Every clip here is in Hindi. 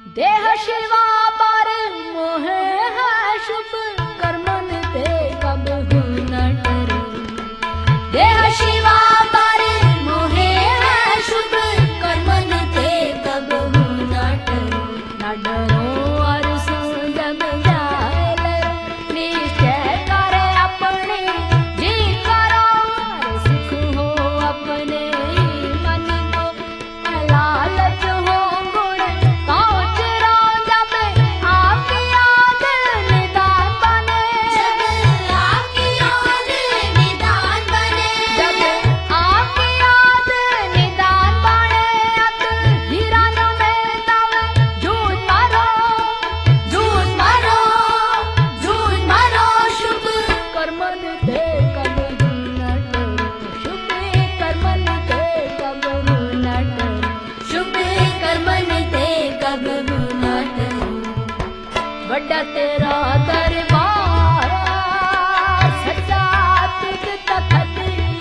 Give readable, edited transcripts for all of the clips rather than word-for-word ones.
देह शिवा पर मोह है शुभ कर्मन ते कब न डरो। देह शिवा पर मोह है शुभ कर्मन ते कब न डरो। न डरो और सो जब जाए लरो, निश्चय कर अपने जी करो। सुख हो अपने मन को, लालच हो गुण पहुँच रो। जब आपकी याद निदान बने, जब आपकी याद निदान बने, जब आपकी याद निदान बने। अत हीरान में तब झूठ मारो, झूठ मारो, झूठ मारो। शुभ कर्मन ते कब न डरो। शुभ कर्मन ते कब न डरो। शुभ कर्मन ते कब न डरो। बड़ा तेरा दरबार सच्चा तुझ तखत,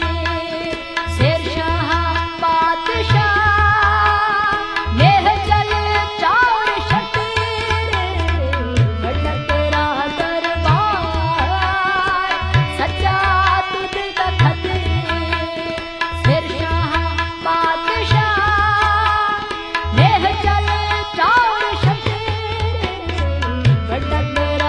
शेरशाह बादशाह नेह चल चार शकीर। बड़ा तेरा दरबार सच्चा तुझ तखत, शेरशाह बादशाह नेह चल चार शकीर। बड़ा तेरा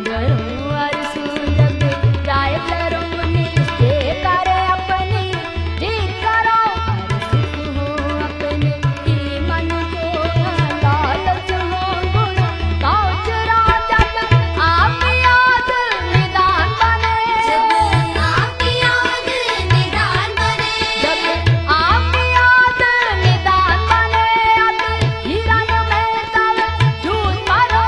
डरूं और सूझब जाए डरूं निश्चय करे अपनी जीत करो और सुख हो अपने ही मन को लालच हो गुण काउच जब आप याद निदान बने जब आप याद निदान बने जब आप याद निदान बने अब हिरन में तब झूठ मरो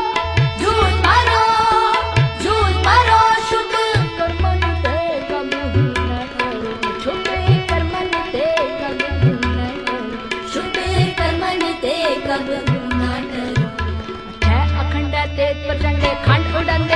शुभ कर्मन ते कबहू न करो शुभ कर्मन ते कबहू न करो शुभ कर्मन ते कबहू न डरो छह अखंड तेज प्रचंड खंड उड़ंदे